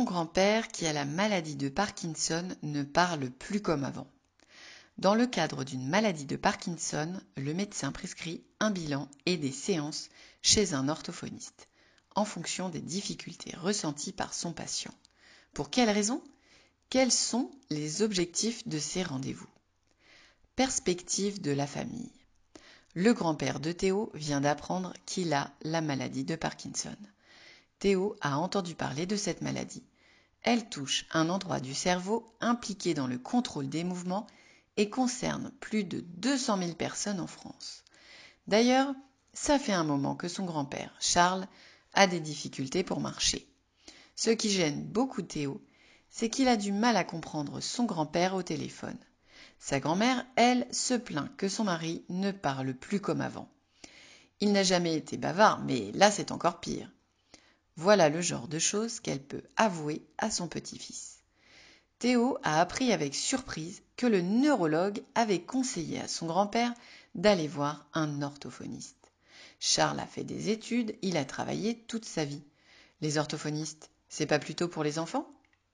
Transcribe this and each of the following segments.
Mon grand-père, qui a la maladie de Parkinson, ne parle plus comme avant. Dans le cadre d'une maladie de Parkinson, le médecin prescrit un bilan et des séances chez un orthophoniste, en fonction des difficultés ressenties par son patient. Pour quelles raisons ? Quels sont les objectifs de ces rendez-vous ? Perspective de la famille. Le grand-père de Théo vient d'apprendre qu'il a la maladie de Parkinson. Théo a entendu parler de cette maladie. Elle touche un endroit du cerveau impliqué dans le contrôle des mouvements et concerne plus de 200 000 personnes en France. D'ailleurs, ça fait un moment que son grand-père, Charles, a des difficultés pour marcher. Ce qui gêne beaucoup Théo, c'est qu'il a du mal à comprendre son grand-père au téléphone. Sa grand-mère, elle, se plaint que son mari ne parle plus comme avant. Il n'a jamais été bavard, mais là c'est encore pire. Voilà le genre de choses qu'elle peut avouer à son petit-fils. Théo a appris avec surprise que le neurologue avait conseillé à son grand-père d'aller voir un orthophoniste. Charles a fait des études, il a travaillé toute sa vie. Les orthophonistes, c'est pas plutôt pour les enfants ?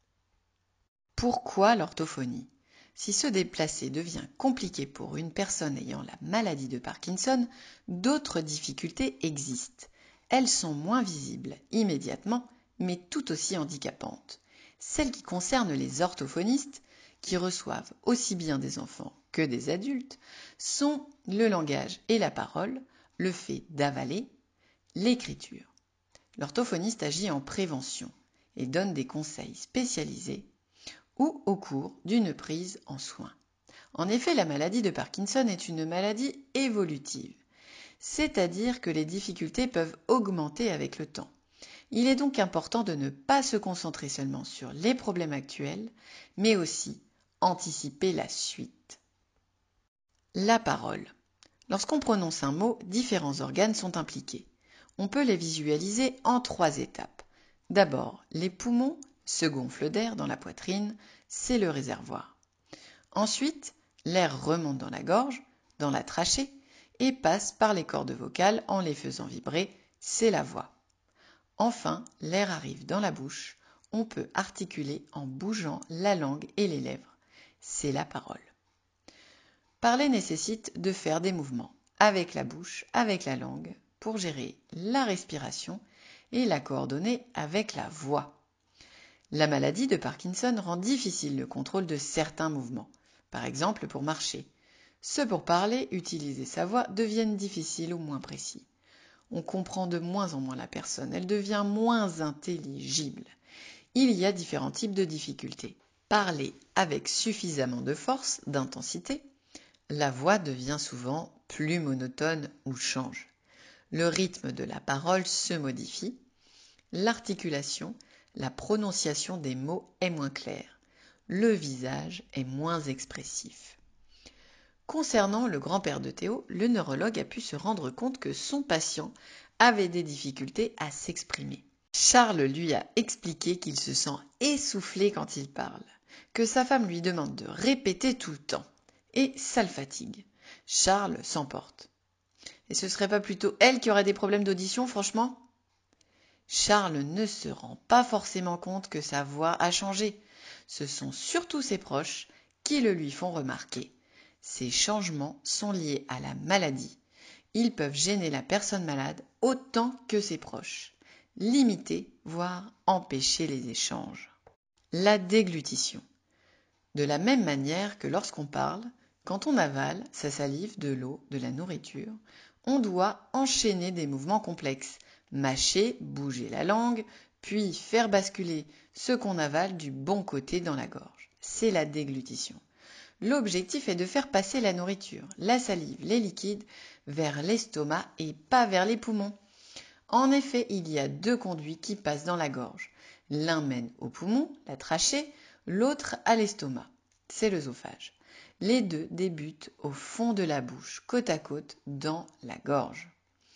Pourquoi l'orthophonie ? Si se déplacer devient compliqué pour une personne ayant la maladie de Parkinson, d'autres difficultés existent. Elles sont moins visibles immédiatement, mais tout aussi handicapantes. Celles qui concernent les orthophonistes, qui reçoivent aussi bien des enfants que des adultes, sont le langage et la parole, le fait d'avaler, l'écriture. L'orthophoniste agit en prévention et donne des conseils spécialisés ou au cours d'une prise en soins. En effet, la maladie de Parkinson est une maladie évolutive, c'est-à-dire que les difficultés peuvent augmenter avec le temps. Il est donc important de ne pas se concentrer seulement sur les problèmes actuels, mais aussi anticiper la suite. La parole. Lorsqu'on prononce un mot, différents organes sont impliqués. On peut les visualiser en 3 étapes. D'abord, les poumons se gonflent d'air dans la poitrine, c'est le réservoir. Ensuite, l'air remonte dans la gorge, dans la trachée, et passe par les cordes vocales en les faisant vibrer, c'est la voix. Enfin, l'air arrive dans la bouche, on peut articuler en bougeant la langue et les lèvres, c'est la parole. Parler nécessite de faire des mouvements avec la bouche, avec la langue, pour gérer la respiration et la coordonner avec la voix. La maladie de Parkinson rend difficile le contrôle de certains mouvements, par exemple pour marcher. Ceux pour parler, utiliser sa voix deviennent difficiles ou moins précis. On comprend de moins en moins la personne, elle devient moins intelligible. Il y a différents types de difficultés. Parler avec suffisamment de force, d'intensité, la voix devient souvent plus monotone ou change. Le rythme de la parole se modifie. L'articulation, la prononciation des mots est moins claire. Le visage est moins expressif. Concernant le grand-père de Théo, le neurologue a pu se rendre compte que son patient avait des difficultés à s'exprimer. Charles lui a expliqué qu'il se sent essoufflé quand il parle, que sa femme lui demande de répéter tout le temps. Et ça le fatigue. Charles s'emporte. Et ce serait pas plutôt elle qui aurait des problèmes d'audition, franchement ? Charles ne se rend pas forcément compte que sa voix a changé. Ce sont surtout ses proches qui le lui font remarquer. Ces changements sont liés à la maladie. Ils peuvent gêner la personne malade autant que ses proches. Limiter, voire empêcher les échanges. La déglutition. De la même manière que lorsqu'on parle, quand on avale sa salive, de l'eau, de la nourriture, on doit enchaîner des mouvements complexes, mâcher, bouger la langue, puis faire basculer ce qu'on avale du bon côté dans la gorge. C'est la déglutition. L'objectif est de faire passer la nourriture, la salive, les liquides vers l'estomac et pas vers les poumons. En effet, il y a 2 conduits qui passent dans la gorge. L'un mène au poumon, la trachée, l'autre à l'estomac, c'est l'œsophage. Les 2 débutent au fond de la bouche, côte à côte, dans la gorge.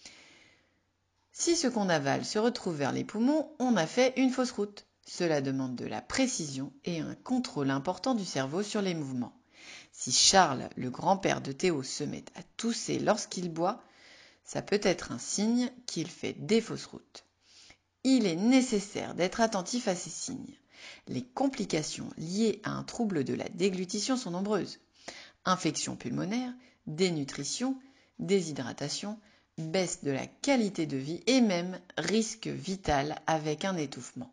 Si ce qu'on avale se retrouve vers les poumons, on a fait une fausse route. Cela demande de la précision et un contrôle important du cerveau sur les mouvements. Si Charles, le grand-père de Théo, se met à tousser lorsqu'il boit, ça peut être un signe qu'il fait des fausses routes. Il est nécessaire d'être attentif à ces signes. Les complications liées à un trouble de la déglutition sont nombreuses. Infection pulmonaire, dénutrition, déshydratation, baisse de la qualité de vie et même risque vital avec un étouffement.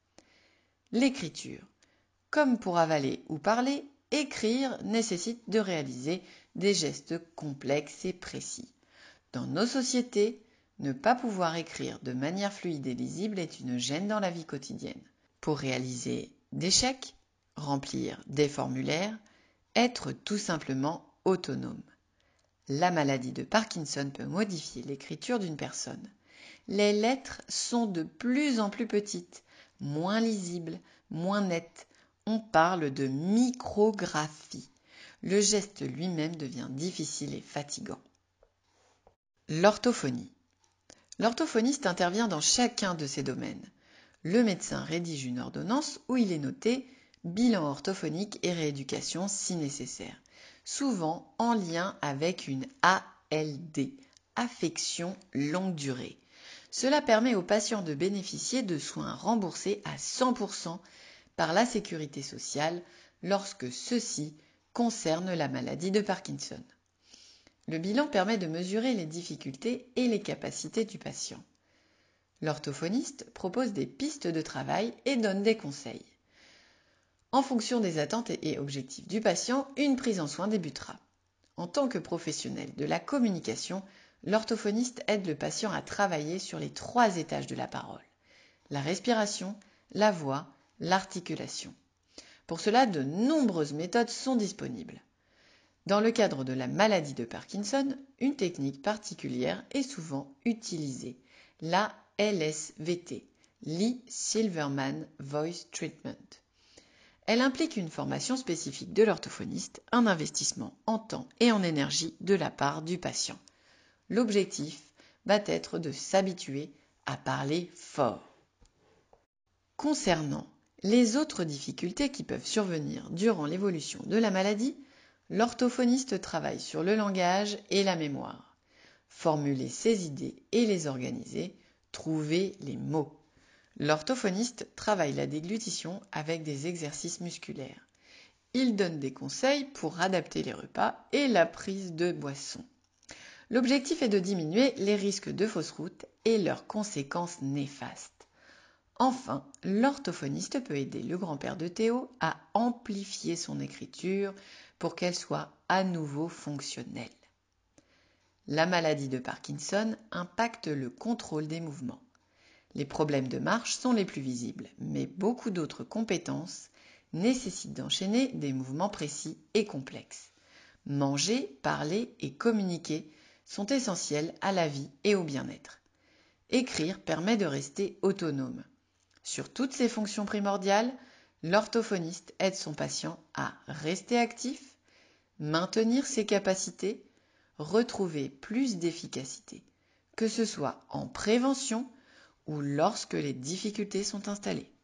L'écriture. Comme pour avaler ou parler, écrire nécessite de réaliser des gestes complexes et précis. Dans nos sociétés, ne pas pouvoir écrire de manière fluide et lisible est une gêne dans la vie quotidienne. Pour réaliser des chèques, remplir des formulaires, être tout simplement autonome. La maladie de Parkinson peut modifier l'écriture d'une personne. Les lettres sont de plus en plus petites, moins lisibles, moins nettes. On parle de micrographie. Le geste lui-même devient difficile et fatigant. L'orthophonie. L'orthophoniste intervient dans chacun de ces domaines. Le médecin rédige une ordonnance où il est noté bilan orthophonique et rééducation si nécessaire, souvent en lien avec une ALD, affection longue durée. Cela permet aux patients de bénéficier de soins remboursés à 100% par la sécurité sociale lorsque ceux-ci concernent la maladie de Parkinson. Le bilan permet de mesurer les difficultés et les capacités du patient. L'orthophoniste propose des pistes de travail et donne des conseils. En fonction des attentes et objectifs du patient, une prise en soin débutera. En tant que professionnel de la communication, l'orthophoniste aide le patient à travailler sur les 3 étages de la parole: la respiration, la voix, l'articulation. Pour cela, de nombreuses méthodes sont disponibles. Dans le cadre de la maladie de Parkinson, une technique particulière est souvent utilisée, la LSVT, Lee Silverman Voice Treatment. Elle implique une formation spécifique de l'orthophoniste, un investissement en temps et en énergie de la part du patient. L'objectif va être de s'habituer à parler fort. Concernant les autres difficultés qui peuvent survenir durant l'évolution de la maladie, l'orthophoniste travaille sur le langage et la mémoire. Formuler ses idées et les organiser, trouver les mots. L'orthophoniste travaille la déglutition avec des exercices musculaires. Il donne des conseils pour adapter les repas et la prise de boissons. L'objectif est de diminuer les risques de fausse route et leurs conséquences néfastes. Enfin, l'orthophoniste peut aider le grand-père de Théo à amplifier son écriture pour qu'elle soit à nouveau fonctionnelle. La maladie de Parkinson impacte le contrôle des mouvements. Les problèmes de marche sont les plus visibles, mais beaucoup d'autres compétences nécessitent d'enchaîner des mouvements précis et complexes. Manger, parler et communiquer sont essentiels à la vie et au bien-être. Écrire permet de rester autonome. Sur toutes ces fonctions primordiales, l'orthophoniste aide son patient à rester actif, maintenir ses capacités, retrouver plus d'efficacité, que ce soit en prévention ou lorsque les difficultés sont installées.